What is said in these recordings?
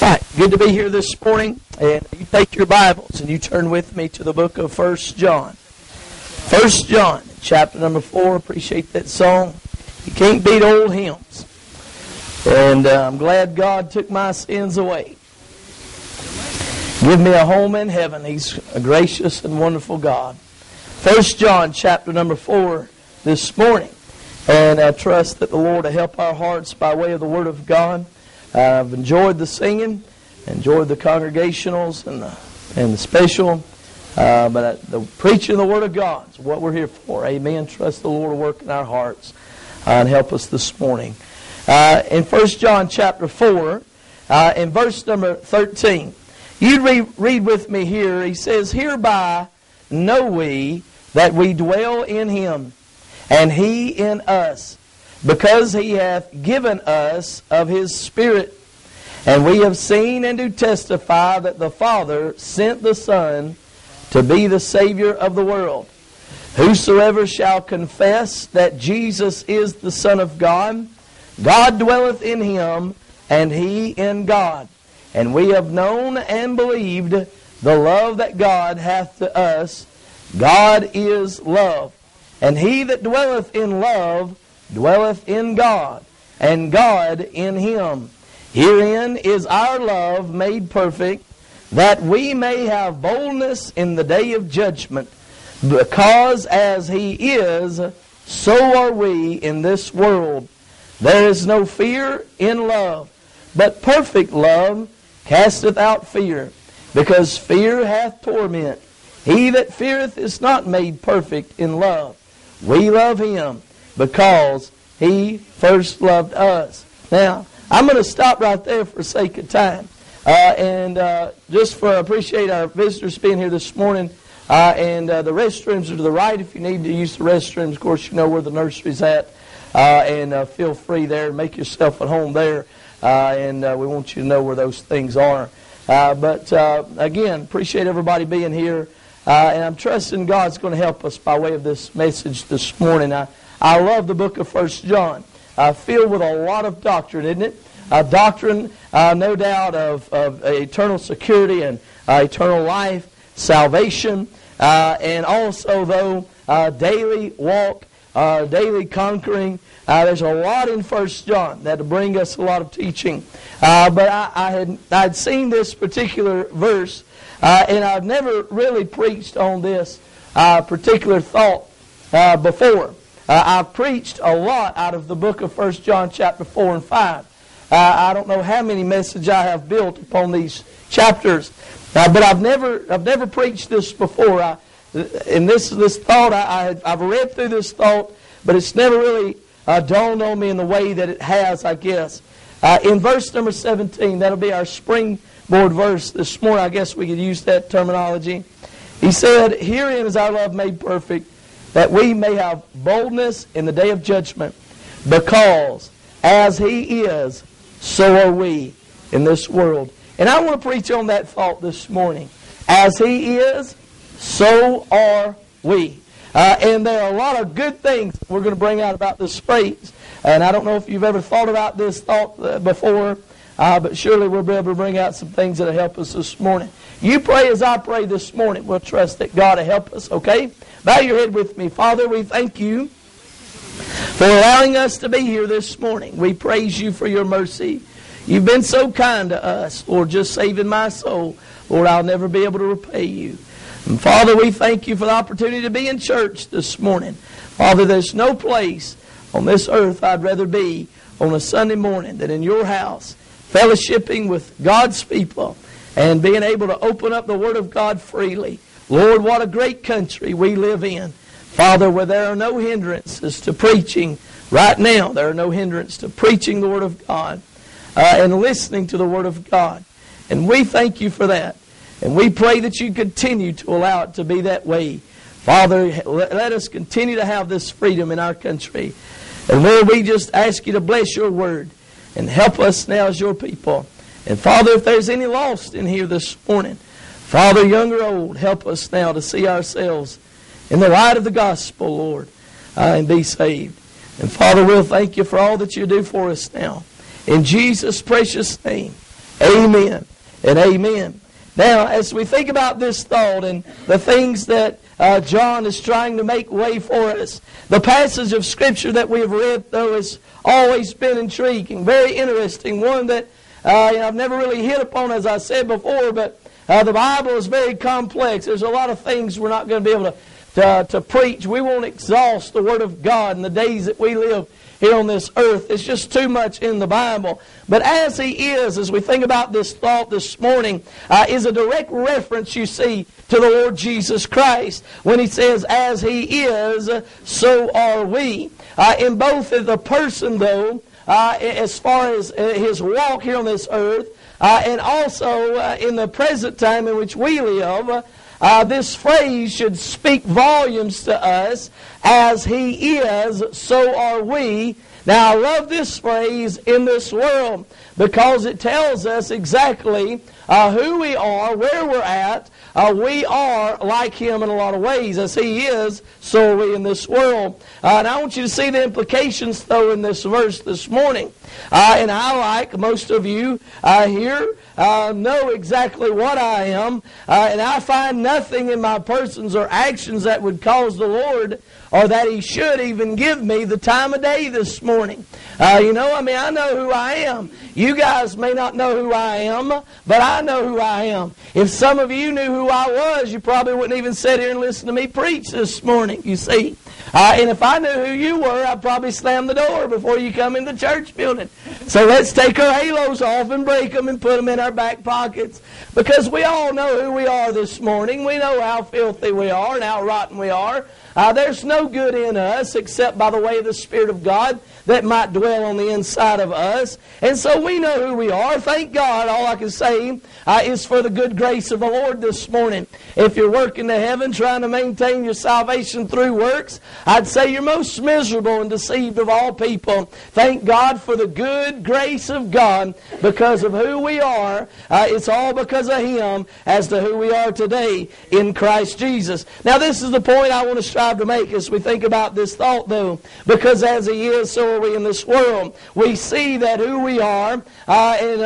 right, good to be here this morning. And you take your Bibles and you turn with me to the book of 1 John. 1 John, chapter number 4. Appreciate that song. You can't beat old hymns. And I'm glad God took my sins away. Give me a home in heaven. He's a gracious and wonderful God. 1 John, chapter number 4 this morning. And I trust that the Lord will help our hearts by way of the Word of God. I've enjoyed the singing, enjoyed the congregationals and the special, but the preaching of the Word of God is what we're here for. Amen. Trust the Lord to work in our hearts and help us this morning. In 1 John chapter 4, in verse number 13, you read with me here. He says, "Hereby know we that we dwell in Him, and He in us, because He hath given us of His Spirit. And we have seen and do testify that the Father sent the Son to be the Savior of the world. Whosoever shall confess that Jesus is the Son of God, God dwelleth in Him, and He in God. And we have known and believed the love that God hath to us. God is love. And he that dwelleth in love dwelleth in God, and God in him. Herein is our love made perfect, that we may have boldness in the day of judgment. Because as He is, so are we in this world. There is no fear in love, but perfect love casteth out fear, because fear hath torment. He that feareth is not made perfect in love. We love Him because He first loved us." Now, I'm going to stop right there for sake of time. Just for appreciate our visitors being here this morning. The restrooms are to the right if you need to use the restrooms. Of course, you know where the nursery's at. Feel free there. Make yourself at home there. We want you to know where those things are. Again, appreciate everybody being here. And I'm trusting God's going to help us by way of this message this morning. I love the book of 1 John. Filled with a lot of doctrine, isn't it? Doctrine, no doubt, of eternal security and eternal life, salvation, and also, though, daily walk, daily conquering. There's a lot in 1 John that'll bring us a lot of teaching. I'd seen this particular verse, and I've never really preached on this particular thought before. I've preached a lot out of the book of 1 John chapter 4 and 5. I don't know how many messages I have built upon these chapters, but I've never preached this before. This thought, I've read through this thought, but it's never really dawned on me in the way that it has, I guess. In verse number 17, that'll be our springboard verse this morning. I guess we could use that terminology. He said, "Herein is our love made perfect, that we may have boldness in the day of judgment, because as He is, so are we in this world." And I want to preach on that thought this morning. As He is, so are we. And there are a lot of good things we're going to bring out about this phrase. And I don't know if you've ever thought about this thought before, but surely we'll be able to bring out some things that will help us this morning. You pray as I pray this morning. We'll trust that God will help us, okay? Bow your head with me. Father, we thank You for allowing us to be here this morning. We praise You for Your mercy. You've been so kind to us, Lord, just saving my soul. Lord, I'll never be able to repay You. And Father, we thank You for the opportunity to be in church this morning. Father, there's no place on this earth I'd rather be on a Sunday morning than in Your house, fellowshipping with God's people and being able to open up the Word of God freely. Lord, what a great country we live in. Father, where there are no hindrances to preaching right now. There are no hindrances to preaching the Word of God and listening to the Word of God. And we thank You for that. And we pray that You continue to allow it to be that way. Father, let us continue to have this freedom in our country. And Lord, we just ask You to bless Your Word and help us now as Your people. And Father, if there's any lost in here this morning, Father, young or old, help us now to see ourselves in the light of the gospel, Lord, and be saved. And Father, we'll thank You for all that You do for us now. In Jesus' precious name, Amen and amen. Now, as we think about this thought and the things that John is trying to make way for us, the passage of Scripture that we have read, though, has always been intriguing, very interesting, one that I've never really hit upon, as I said before, but the Bible is very complex. There's a lot of things we're not going to be able to preach. We won't exhaust the Word of God in the days that we live here on this earth. It's just too much in the Bible. But as He is, as we think about this thought this morning, is a direct reference, you see, to the Lord Jesus Christ. When He says, as He is, so are we. In both of the person, though, as far as His walk here on this earth, and also in the present time in which we live, this phrase should speak volumes to us. As He is, so are we. Now, I love this phrase, in this world, because it tells us exactly who we are, where we're at. We are like Him in a lot of ways. As He is, so are we in this world. And I want you to see the implications, though, in this verse this morning. And I, like most of you here, know exactly what I am. And I find nothing in my persons or actions that would cause the Lord, or that He should even give me the time of day this morning. I know who I am. You guys may not know who I am, but I know who I am. If some of you knew who I was, you probably wouldn't even sit here and listen to me preach this morning, you see. And if I knew who you were, I'd probably slam the door before you come in the church building. So let's take our halos off and break them and put them in our back pockets. Because we all know who we are this morning. We know how filthy we are and how rotten we are. There's no good in us except by the way of the Spirit of God that might dwell on the inside of us. And so we know who we are. Thank God. All I can say is for the good grace of the Lord this morning. If you're working to heaven trying to maintain your salvation through works, I'd say you're most miserable and deceived of all people. Thank God for the good grace of God because of who we are. It's all because of Him as to who we are today in Christ Jesus. Now this is the point I want to strive to make as we think about this thought, though. Because as He is, so are we in this world. We see that who we are, and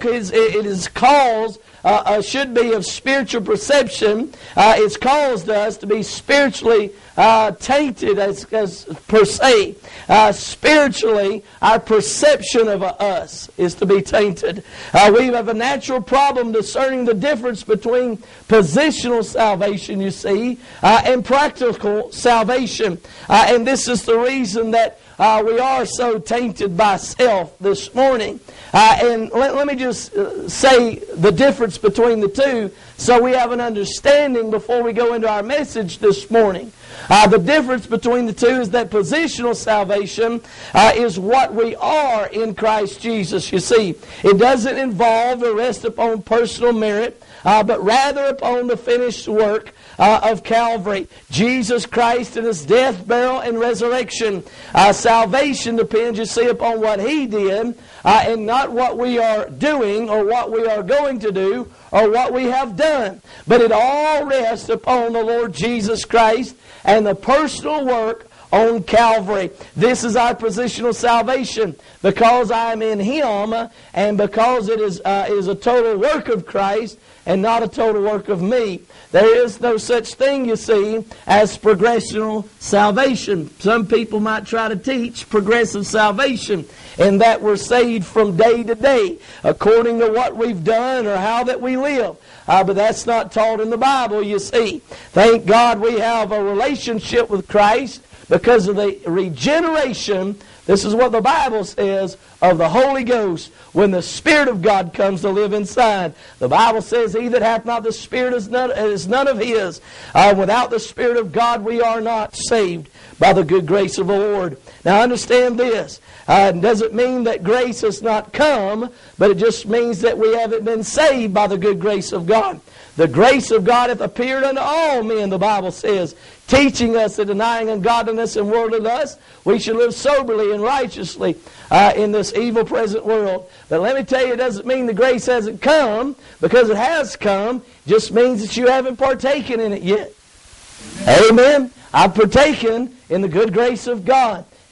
it is caused, should be of spiritual perception. It's caused us to be spiritually tainted as per se. Spiritually, our perception of us is to be tainted. We have a natural problem discerning the difference between positional salvation, you see, and practical salvation. And this is the reason that we are so tainted by self this morning. And let me just say the difference between the two so we have an understanding before we go into our message this morning. The difference between the two is that positional salvation is what we are in Christ Jesus. You see, it doesn't involve or rest upon personal merit, but rather upon the finished work of Calvary. Jesus Christ and His death, burial, and resurrection. Salvation depends, you see, upon what He did and not what we are doing or what we are going to do or what we have done. But it all rests upon the Lord Jesus Christ and the personal work on Calvary. This is our positional salvation because I am in Him and because it is a total work of Christ and not a total work of me. There is no such thing, you see, as progressional salvation. Some people might try to teach progressive salvation in that we're saved from day to day according to what we've done or how that we live. But that's not taught in the Bible, you see. Thank God we have a relationship with Christ because of the regeneration. This is what the Bible says of the Holy Ghost when the Spirit of God comes to live inside. The Bible says, He that hath not the Spirit is none of His. Without the Spirit of God we are not saved by the good grace of the Lord. Now understand this. It doesn't mean that grace has not come, but it just means that we haven't been saved by the good grace of God. The grace of God hath appeared unto all men, the Bible says, teaching us that denying ungodliness and worldly lust, we should live soberly and righteously in this evil present world. But let me tell you, it doesn't mean the grace hasn't come, because it has come. It just means that you haven't partaken in it yet. Amen. I've partaken in the good grace of God.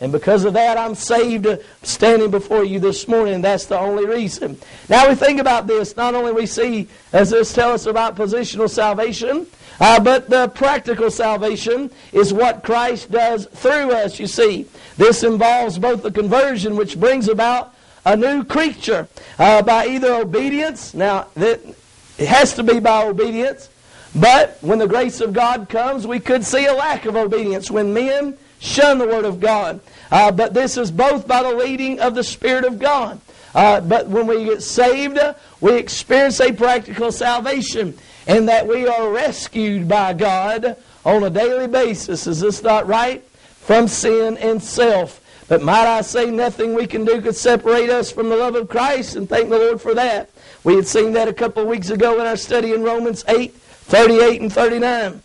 And because of that, I'm saved, standing before you this morning. And that's the only reason. Now we think about this. Not only we see, as this tells us about positional salvation, but the practical salvation is what Christ does through us, you see. This involves both the conversion, which brings about a new creature by either obedience. Now, it has to be by obedience. But when the grace of God comes, we could see a lack of obedience when men shun the Word of God. But this is both by the leading of the Spirit of God. But when we get saved, we experience a practical salvation, in that we are rescued by God on a daily basis. Is this not right? From sin and self. But might I say, nothing we can do could separate us from the love of Christ, and thank the Lord for that. We had seen that a couple of weeks ago in our study in Romans 8:38 and 39.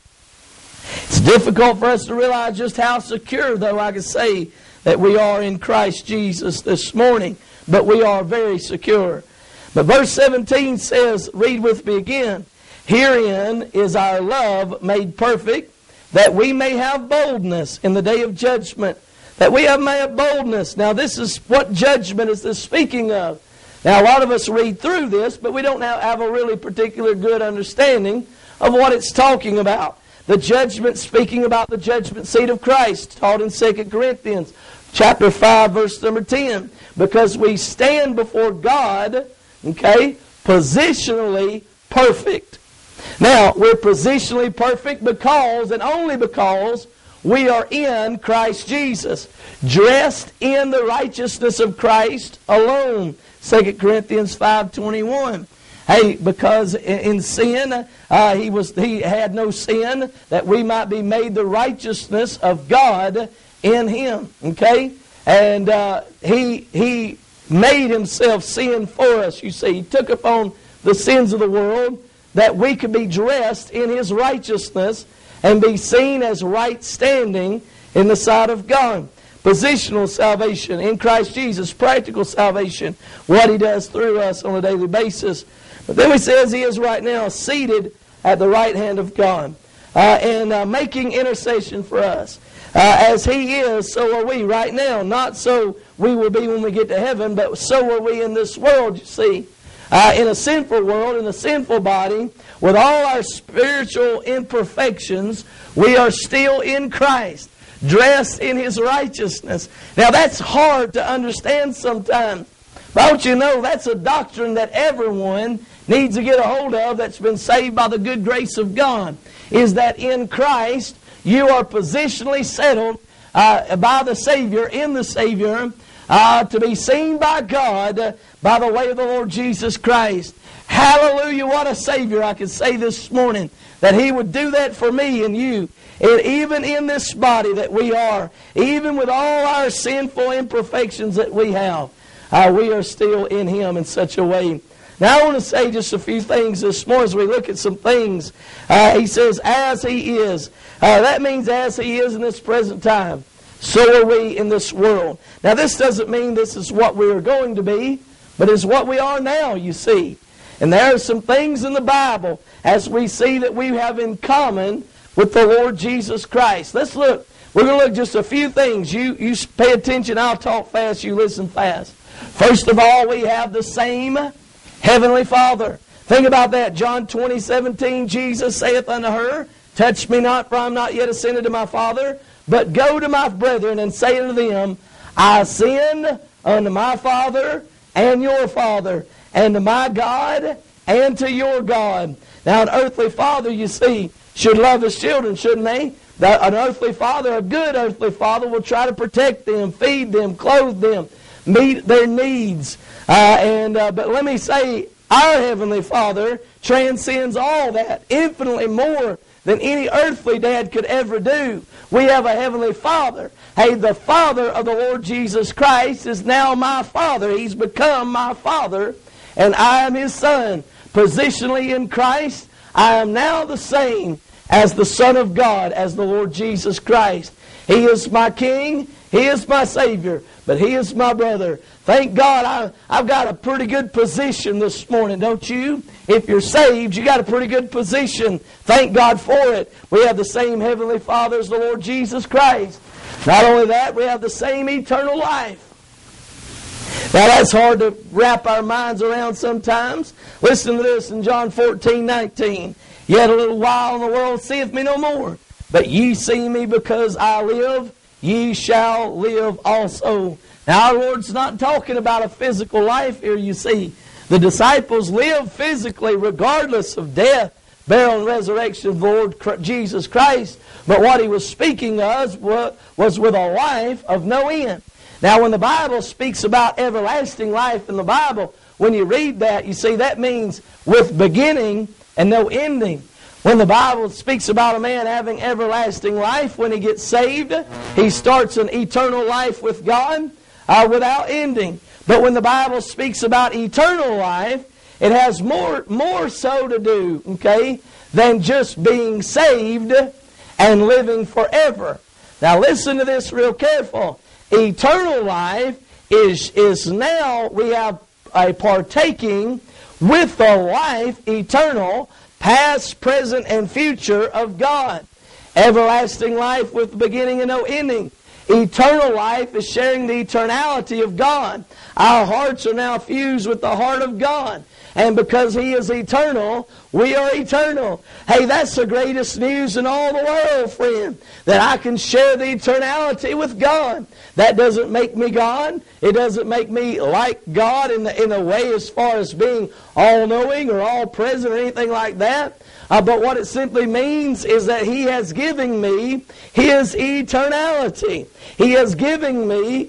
It's difficult for us to realize just how secure, though, I can say that we are in Christ Jesus this morning. But we are very secure. But verse 17 says, read with me again, herein is our love made perfect, that we may have boldness in the day of judgment. That we may have boldness. Now this is, what judgment is this speaking of? Now a lot of us read through this, but we don't have a really particular good understanding of what it's talking about. The judgment, speaking about the judgment seat of Christ, taught in 2 Corinthians chapter 5, verse number 10. Because we stand before God, okay, positionally perfect. Now, we're positionally perfect because, and only because, we are in Christ Jesus, dressed in the righteousness of Christ alone. 2 Corinthians 5:21. Hey, because in sin, he had no sin, that we might be made the righteousness of God in Him. Okay? And He made Himself sin for us, you see. He took upon the sins of the world, that we could be dressed in His righteousness and be seen as right standing in the sight of God. Positional salvation in Christ Jesus. Practical salvation, what He does through us on a daily basis. But then He says He is right now seated at the right hand of God and making intercession for us. As He is, so are we right now. Not so we will be when we get to heaven, but so are we in this world, you see. In a sinful world, in a sinful body, with all our spiritual imperfections, we are still in Christ, dressed in His righteousness. Now that's hard to understand sometimes. But don't you know, that's a doctrine that everyone needs to get a hold of that's been saved by the good grace of God. Is that in Christ, you are positionally settled by the Savior, in the Savior, to be seen by God by the way of the Lord Jesus Christ. Hallelujah, what a Savior. I can say this morning that He would do that for me and you. And even in this body that we are, even with all our sinful imperfections that we have, we are still in Him in such a way. Now I want to say just a few things this morning as we look at some things. He says, as He is. That means as He is in this present time, so are we in this world. Now this doesn't mean this is what we are going to be, but it's what we are now, you see. And there are some things in the Bible as we see that we have in common with the Lord Jesus Christ. Let's look. We're going to look just a few things. You pay attention. I'll talk fast. You listen fast. First of all, we have the same Heavenly Father. Think about that. John 20:17, Jesus saith unto her, touch me not, for I am not yet ascended to my Father, but go to my brethren and say unto them, I ascend unto my Father and your Father, and to my God and to your God. Now an earthly father, you see, should love his children, shouldn't they? An earthly father, a good earthly father, will try to protect them, feed them, clothe them, meet their needs. But let me say, our Heavenly Father transcends all that, infinitely more than any earthly dad could ever do. We have a Heavenly Father. Hey, the Father of the Lord Jesus Christ is now my Father. He's become my Father, and I am His Son. Positionally in Christ, I am now the same as the Son of God, as the Lord Jesus Christ. He is my King, He is my Savior, but He is my brother. Thank God I've got a pretty good position this morning, don't you? If you're saved, you got a pretty good position. Thank God for it. We have the same Heavenly Father as the Lord Jesus Christ. Not only that, we have the same eternal life. Now that's hard to wrap our minds around sometimes. Listen to this in John 14:19. Yet a little while and the world seeth me no more. But ye see me because I live, ye shall live also. Now our Lord's not talking about a physical life here, you see. The disciples lived physically regardless of death, burial, and resurrection of the Lord Jesus Christ. But what He was speaking of was with a life of no end. Now when the Bible speaks about everlasting life in the Bible, when you read that, you see that means with beginning and no ending. When the Bible speaks about a man having everlasting life, when he gets saved, he starts an eternal life with God without ending. But when the Bible speaks about eternal life, it has more so to do, okay, than just being saved and living forever. Now listen to this real careful. Eternal life is now we have a partaking with the life eternal, past, present, and future of God. Everlasting life with beginning and no ending. Eternal life is sharing the eternality of God. Our hearts are now fused with the heart of God. And because He is eternal, we are eternal. Hey, that's the greatest news in all the world, friend. That I can share the eternality with God. That doesn't make me God. It doesn't make me like God in the way as far as being all-knowing or all-present or anything like that. But what it simply means is that He has given me His eternality. He has given me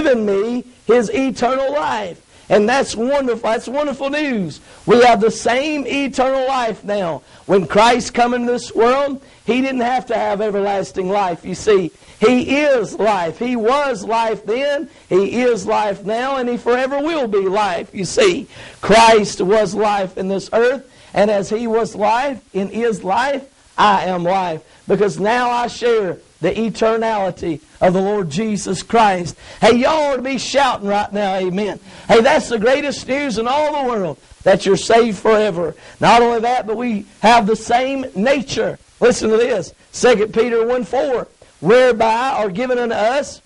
His eternal life. And that's wonderful. That's wonderful news. We have the same eternal life now. When Christ came into this world, He didn't have to have everlasting life. You see, He is life. He was life then. He is life now. And He forever will be life. You see, Christ was life in this earth. And as He was life in His life, I am life. Because now I share the eternality of the Lord Jesus Christ. Hey, y'all ought to be shouting right now, amen. Hey, that's the greatest news in all the world, that you're saved forever. Not only that, but we have the same nature. Listen to this, 2 Peter 1:4, whereby are given unto us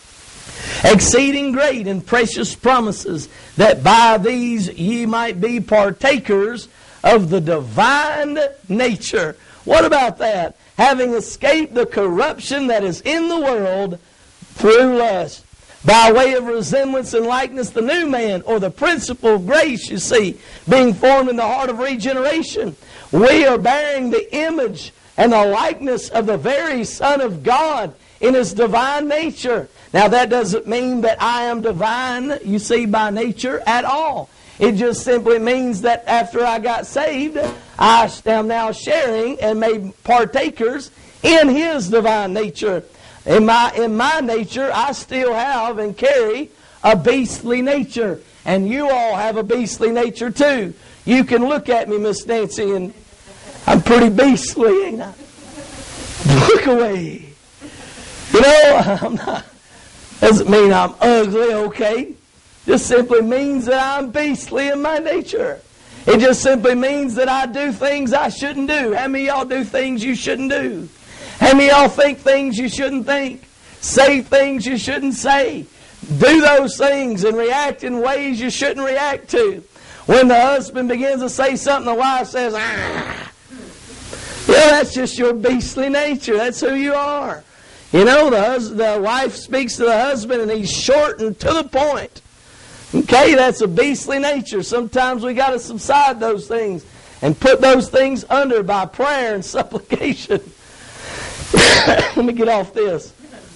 exceeding great and precious promises, that by these ye might be partakers of the divine nature. What about that? Having escaped the corruption that is in the world through lust. By way of resemblance and likeness, the new man, or the principle of grace, you see, being formed in the heart of regeneration. We are bearing the image and the likeness of the very Son of God in His divine nature. Now that doesn't mean that I am divine, you see, by nature at all. It just simply means that after I got saved, I am now sharing and made partakers in His divine nature. In my nature, I still have and carry a beastly nature. And you all have a beastly nature too. You can look at me, Miss Nancy, and I'm pretty beastly, ain't I? Look away. You know, I'm not, doesn't mean I'm ugly, okay? Just simply means that I'm beastly in my nature. It just simply means that I do things I shouldn't do. How many of y'all do things you shouldn't do? How many of y'all think things you shouldn't think? Say things you shouldn't say? Do those things and react in ways you shouldn't react to. When the husband begins to say something, the wife says, ah. Yeah, that's just your beastly nature. That's who you are. You know, the wife speaks to the husband and he's short and to the point. Okay, that's a beastly nature. Sometimes we got to subside those things and put those things under by prayer and supplication. Let me get off this.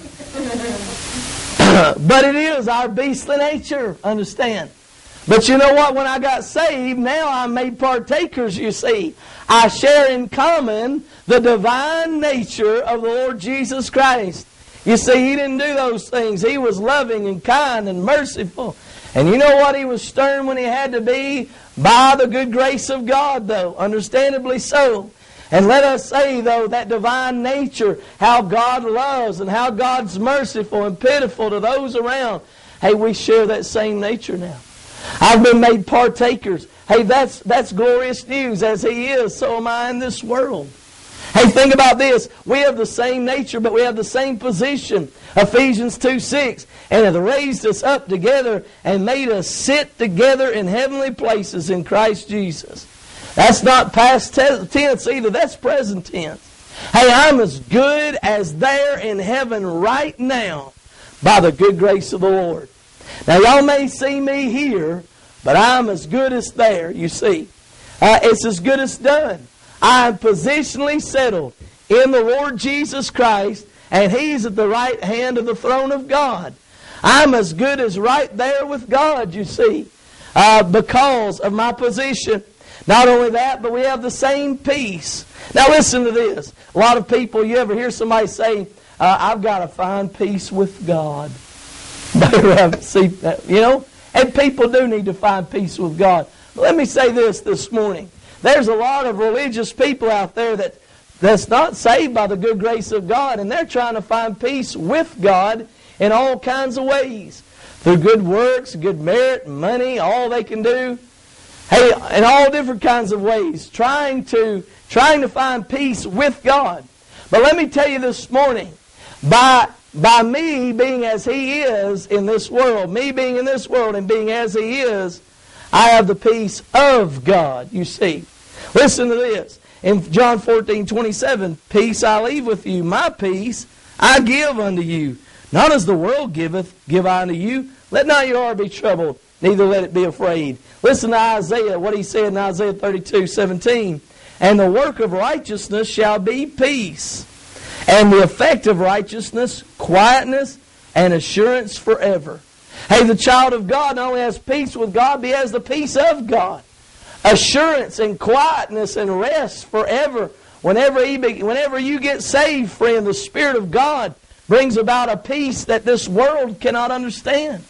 But it is our beastly nature, understand. But you know what? When I got saved, now I'm made partakers, you see. I share in common the divine nature of the Lord Jesus Christ. You see, He didn't do those things. He was loving and kind and merciful. And you know what? He was stern when He had to be, by the good grace of God, though. Understandably so. And let us say, though, that divine nature, how God loves and how God's merciful and pitiful to those around. Hey, we share that same nature now. I've been made partakers. Hey, that's glorious news. As He is, so am I in this world. Hey, think about this. We have the same nature, but we have the same position. Ephesians 2:6. And hath raised us up together and made us sit together in heavenly places in Christ Jesus. That's not past tense either. That's present tense. Hey, I'm as good as there in heaven right now by the good grace of the Lord. Now, y'all may see me here, but I'm as good as there, you see. It's as good as done. I am positionally settled in the Lord Jesus Christ, and He's at the right hand of the throne of God. I'm as good as right there with God, you see, because of my position. Not only that, but we have the same peace. Now listen to this. A lot of people, you ever hear somebody say, I've got to find peace with God. See that, you know? And people do need to find peace with God. But let me say this morning. There's a lot of religious people out there that's not saved by the good grace of God, and they're trying to find peace with God in all kinds of ways. Through good works, good merit, money, all they can do. Hey, in all different kinds of ways, trying to find peace with God. But let me tell you this morning, by me being as He is in this world, me being in this world and being as He is, I have the peace of God, you see. Listen to this. In John 14:27, peace I leave with you, my peace I give unto you. Not as the world giveth, give I unto you. Let not your heart be troubled, neither let it be afraid. Listen to Isaiah, what he said in Isaiah 32:17. And the work of righteousness shall be peace, and the effect of righteousness, quietness, and assurance forever. Hey, the child of God not only has peace with God, but he has the peace of God. Assurance and quietness and rest forever. Whenever you get saved, friend, the Spirit of God brings about a peace that this world cannot understand.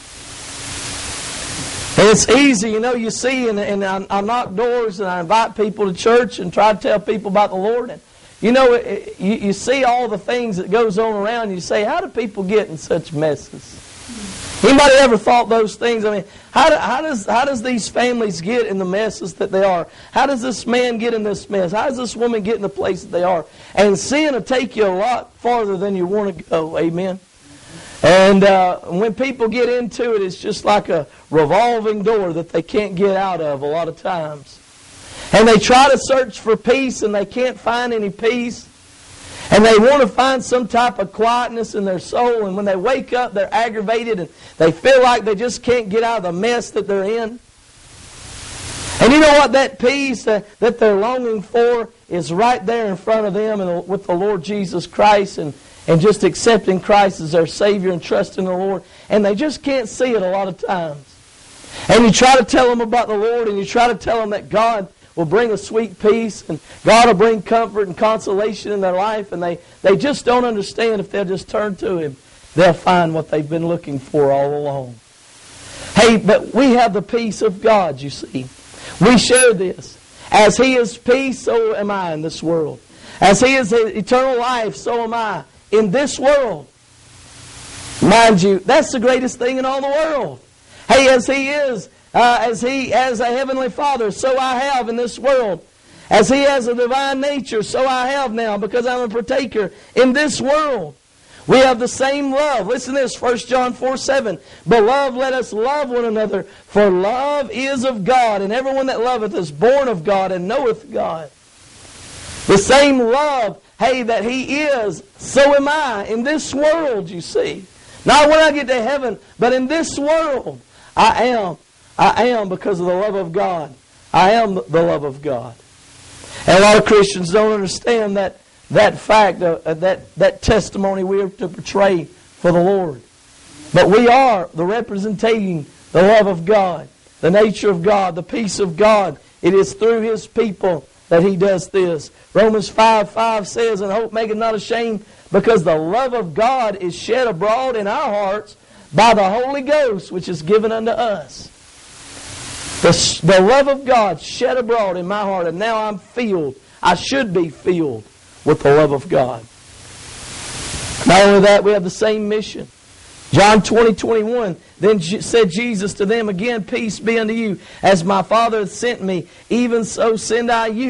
And it's easy, you see, and I knock doors and I invite people to church and try to tell people about the Lord. And you see all the things that goes on around you. You say, how do people get in such messes? Anybody ever thought those things? I mean, how does these families get in the messes that they are? How does this man get in this mess? How does this woman get in the place that they are? And sin will take you a lot farther than you want to go. Amen. And when people get into it, it's just like a revolving door that they can't get out of a lot of times. And they try to search for peace and they can't find any peace. And they want to find some type of quietness in their soul. And when they wake up, they're aggravated and they feel like they just can't get out of the mess that they're in. And you know what? That peace that they're longing for is right there in front of them and with the Lord Jesus Christ and just accepting Christ as their Savior and trusting the Lord. And they just can't see it a lot of times. And you try to tell them about the Lord and you try to tell them that God will bring a sweet peace and God will bring comfort and consolation in their life, and they just don't understand if they'll just turn to Him, they'll find what they've been looking for all along. Hey, but we have the peace of God, you see. We share this. As He is peace, so am I in this world. As He is eternal life, so am I in this world. Mind you, that's the greatest thing in all the world. Hey, as He is, as a heavenly Father, so I have in this world. As He has a divine nature, so I have now, because I'm a partaker in this world. We have the same love. Listen to this, 1 John 4:7. Beloved, let us love one another, for love is of God, and everyone that loveth is born of God and knoweth God. The same love, hey, that He is, so am I in this world, you see. Not when I get to heaven, but in this world, I am because of the love of God. I am the love of God. And a lot of Christians don't understand that fact, that testimony we are to portray for the Lord. But we are the representing the love of God, the nature of God, the peace of God. It is through His people that He does this. Romans 5:5 says, and hope maketh not ashamed, because the love of God is shed abroad in our hearts by the Holy Ghost, which is given unto us. The love of God shed abroad in my heart, and now I'm filled. I should be filled with the love of God. Not only that, we have the same mission. John 20:21. Then said Jesus to them again, peace be unto you. As my Father hath sent me, even so send I you.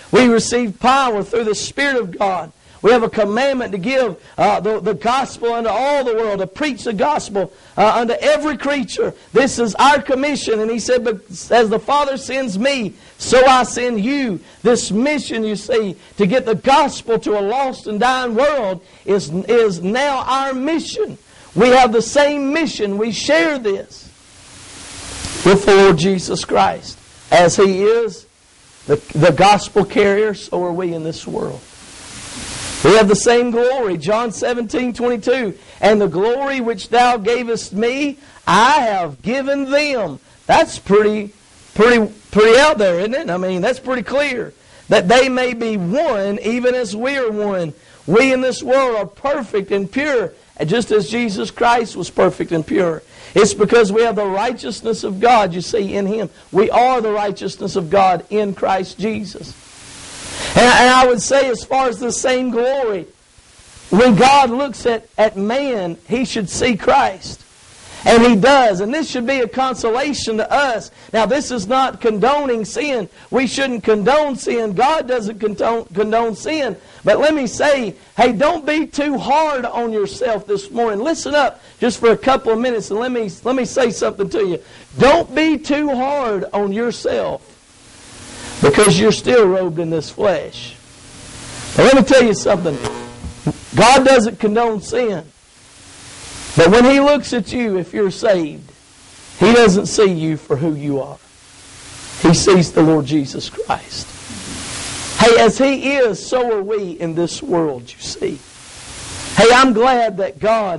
We receive power through the Spirit of God. We have a commandment to give the gospel unto all the world, to preach the gospel unto every creature. This is our commission. And He said, but as the Father sends me, so I send you. This mission, you see, to get the gospel to a lost and dying world is now our mission. We have the same mission. We share this with the Lord Jesus Christ. As He is the gospel carrier, so are we in this world. We have the same glory. John 17:22. And the glory which thou gavest me, I have given them. That's pretty out there, isn't it? I mean, that's pretty clear. That they may be one, even as we are one. We in this world are perfect and pure, just as Jesus Christ was perfect and pure. It's because we have the righteousness of God, you see, in Him. We are the righteousness of God in Christ Jesus. And I would say, as far as the same glory, when God looks at man, He should see Christ. And He does. And this should be a consolation to us. Now, this is not condoning sin. We shouldn't condone sin. God doesn't condone sin. But let me say, hey, don't be too hard on yourself this morning. Listen up just for a couple of minutes and let me say something to you. Don't be too hard on yourself, because you're still robed in this flesh. But let me tell you something. God doesn't condone sin. But when He looks at you, if you're saved, He doesn't see you for who you are. He sees the Lord Jesus Christ. Hey, as He is, so are we in this world, you see. Hey, I'm glad that God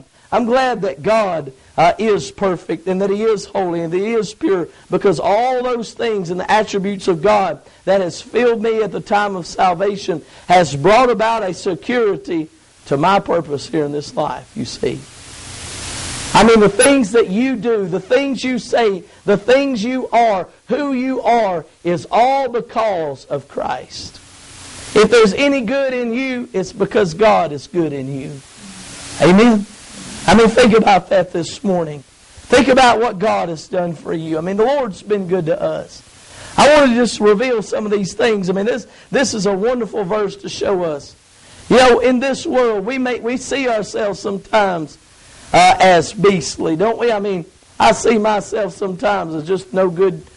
is perfect and that He is holy and that He is pure, because all those things and the attributes of God that has filled me at the time of salvation has brought about a security to my purpose here in this life, you see. I mean, the things that you do, the things you say, the things you are, who you are, is all because of Christ. If there's any good in you, it's because God is good in you. Amen? I mean, think about that this morning. Think about what God has done for you. I mean, the Lord's been good to us. I want to just reveal some of these things. I mean, this is a wonderful verse to show us. You know, in this world, we see ourselves sometimes as beastly, don't we? I mean, I see myself sometimes as just no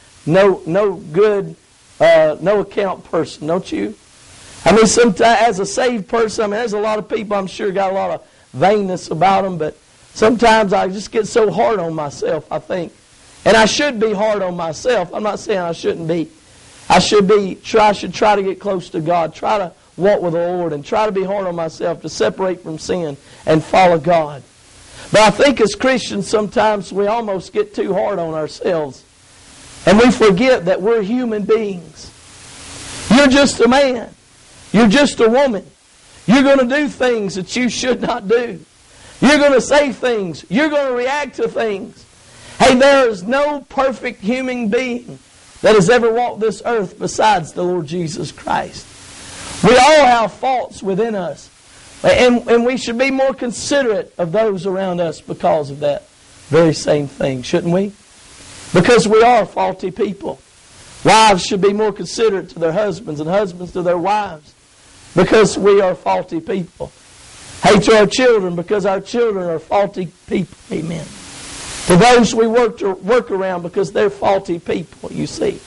account person, don't you? I mean, sometimes as a saved person, I mean, there's a lot of people I'm sure got a lot of vainness about them, but sometimes I just get so hard on myself, I think. And I should be hard on myself. I'm not saying I shouldn't be. I should try to get close to God, try to walk with the Lord, and try to be hard on myself to separate from sin and follow God. But I think as Christians, sometimes we almost get too hard on ourselves. And we forget that we're human beings. You're just a man. You're just a woman. You're going to do things that you should not do. You're going to say things. You're going to react to things. Hey, there is no perfect human being that has ever walked this earth besides the Lord Jesus Christ. We all have faults within us. And we should be more considerate of those around us because of that very same thing, shouldn't we? Because we are faulty people. Wives should be more considerate to their husbands and husbands to their wives because we are faulty people. Hey, to our children because our children are faulty people. Amen. To those we work around because they're faulty people, you see.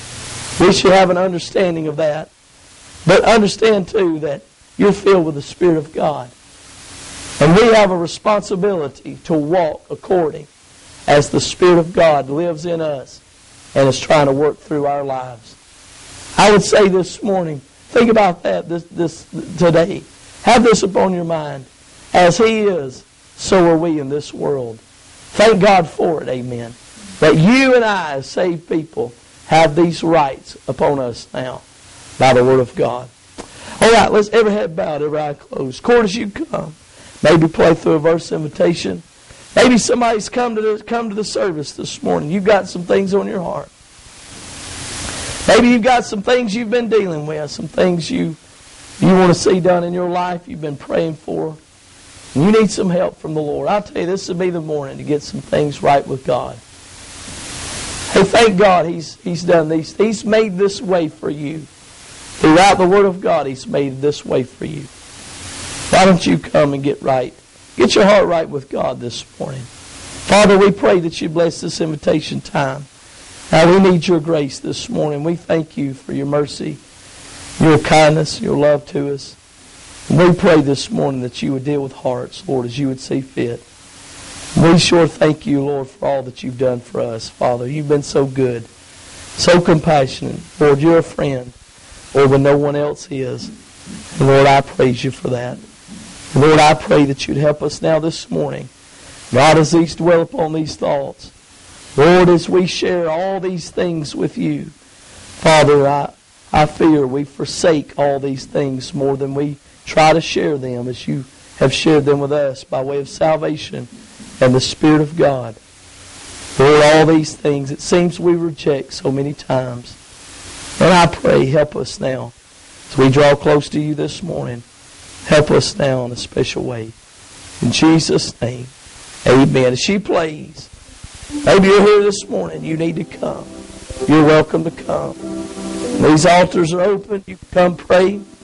We should have an understanding of that. But understand, too, that you're filled with the Spirit of God. And we have a responsibility to walk according as the Spirit of God lives in us and is trying to work through our lives. I would say this morning, think about that this today. Have this upon your mind. As He is, so are we in this world. Thank God for it, amen. That you and I, as saved people, have these rights upon us now by the Word of God. All right, let's every head bowed, every eye closed. Chorus, you come. Maybe play through a verse invitation. Maybe somebody's come to the service this morning. You've got some things on your heart. Maybe you've got some things you've been dealing with, some things you want to see done in your life you've been praying for. And you need some help from the Lord. I'll tell you, this will be the morning to get some things right with God. Hey, thank God He's done these. He's made this way for you through Throughout the Word of God, He's made this way for you. Why don't you come and get right? Get your heart right with God this morning. Father, we pray that you bless this invitation time. Now, we need your grace this morning. We thank you for your mercy, your kindness, your love to us. And we pray this morning that you would deal with hearts, Lord, as you would see fit. We sure thank you, Lord, for all that you've done for us, Father. You've been so good, so compassionate. Lord, you're a friend, Lord, when no one else is. And Lord, I praise you for that. And Lord, I pray that you'd help us now this morning. God, as these dwell upon these thoughts, Lord, as we share all these things with you, Father, I fear we forsake all these things more than we try to share them as you have shared them with us by way of salvation and the Spirit of God. Lord, all these things it seems we reject so many times. And I pray, help us now as we draw close to you this morning. Help us now in a special way. In Jesus' name, amen. As she plays, maybe you're here this morning, you need to come. You're welcome to come. These altars are open. You can come pray.